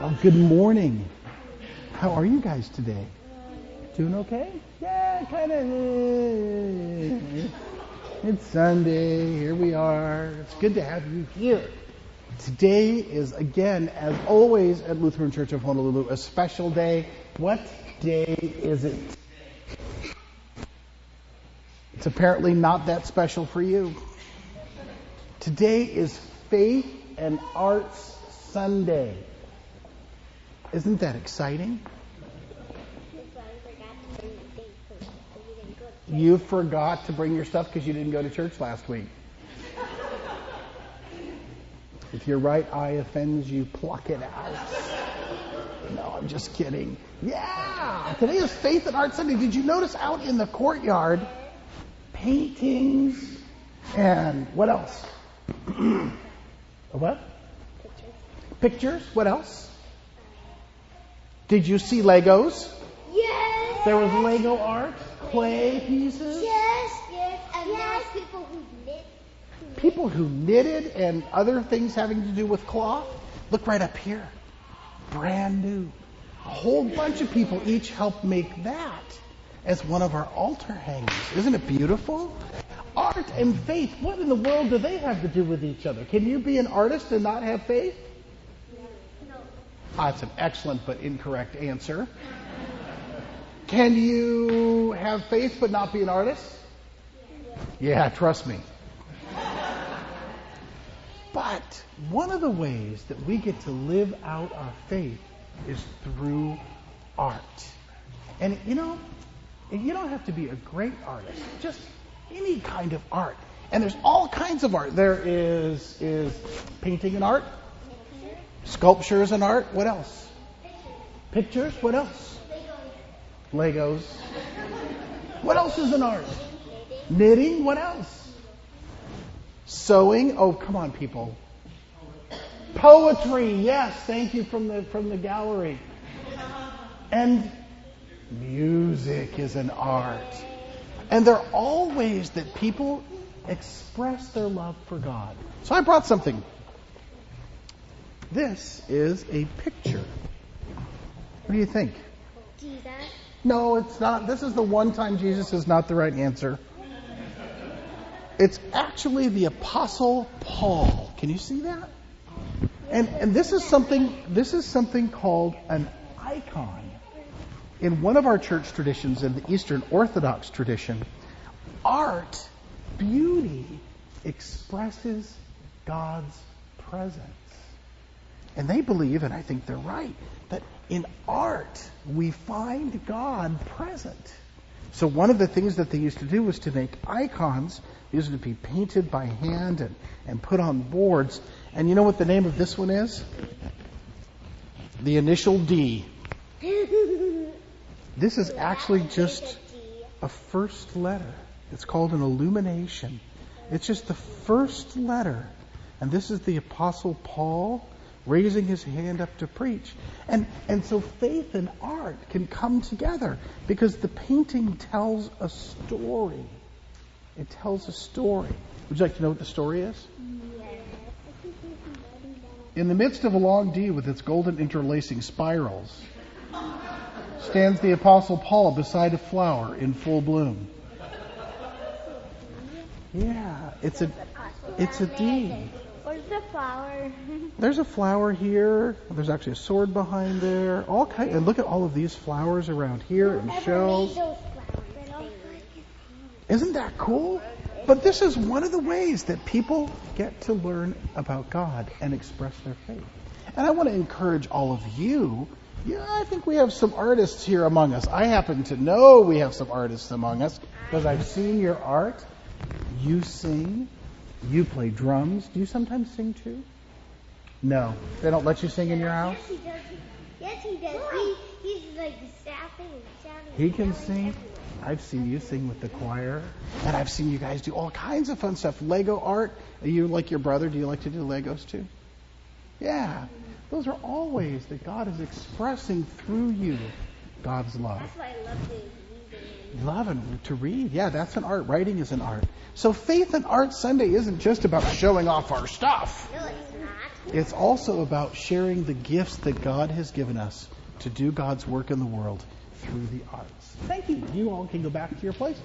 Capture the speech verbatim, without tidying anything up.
Well, good morning. How are you guys today? Doing okay? Yeah, kind of. It's Sunday. Here we are. It's good to have you here. Today is, again, as always at Lutheran Church of Honolulu, a special day. What day is it? It's apparently not that special for you. Today is Faith and Arts Sunday. Isn't that exciting? You forgot to bring your stuff because you didn't go to church last week. If your right eye offends you, pluck it out. No, I'm just kidding. Yeah! Today is Faith and Arts Sunday. Did you notice out in the courtyard, paintings and what else? What? Pictures. Pictures? What else? Did you see Legos? Yes. There was Lego art, clay pieces. Yes, yes. And yes. There were people who knit. Who people who knitted and other things having to do with cloth. Look right up here. Brand new. A whole bunch of people each helped make that as one of our altar hangings. Isn't it beautiful? Art and faith. What in the world do they have to do with each other? Can you be an artist and not have faith? No. Ah, that's an excellent but incorrect answer. Can you have faith but not be an artist? Yeah, trust me. But one of the ways that we get to live out our faith is through art. And you know, you don't have to be a great artist. Just any kind of art. And there's all kinds of art. There is is painting and art. Sculpture is an art. What else? Pictures. What else? Legos. What else is an art? Knitting. What else? Sewing. Oh, come on, people. Poetry. Yes, thank you from the from the gallery. And music is an art. And there are all ways that people express their love for God. So I brought something. This is a picture. What do you think? Jesus. No, it's not. This is the one time Jesus is not the right answer. It's actually the Apostle Paul. Can you see that? And and this is something this is something called an icon. In one of our church traditions, in the Eastern Orthodox tradition, art, beauty, expresses God's presence. And they believe, and I think they're right, that in art we find God present. So one of the things that they used to do was to make icons. They used to be painted by hand and, and put on boards. And you know what the name of this one is? The initial D. This is actually just a first letter. It's called an illumination. It's just the first letter. And this is the Apostle Paul raising his hand up to preach. And and so faith and art can come together because the painting tells a story. It tells a story. Would you like to know what the story is? Yes. In the midst of a long D with its golden interlacing spirals stands the Apostle Paul beside a flower in full bloom. Yeah, it's a it's a D. Where's the flower? There's a flower here. There's actually a sword behind there. All kind, and look at all of these flowers around here and shells. Isn't that cool? But this is one of the ways that people get to learn about God and express their faith. And I want to encourage all of you. Yeah, I think we have some artists here among us. I happen to know we have some artists among us because I've seen your art. You sing. You play drums. Do you sometimes sing too? No. They don't let you sing in your house? Yes, he does. Yes, he does. He, he's like staffing and shouting. He can sing. I've seen you sing with the choir. And I've seen you guys do all kinds of fun stuff. Lego art. Are you like your brother? Do you like to do Legos too? Yeah. Those are all ways that God is expressing through you God's love. That's why I love to read. Love and to read. Yeah, that's an art. Writing is an art. So Faith and Art Sunday isn't just about showing off our stuff. No, it's not. It's also about sharing the gifts that God has given us to do God's work in the world through the arts. Thank you. You all can go back to your place.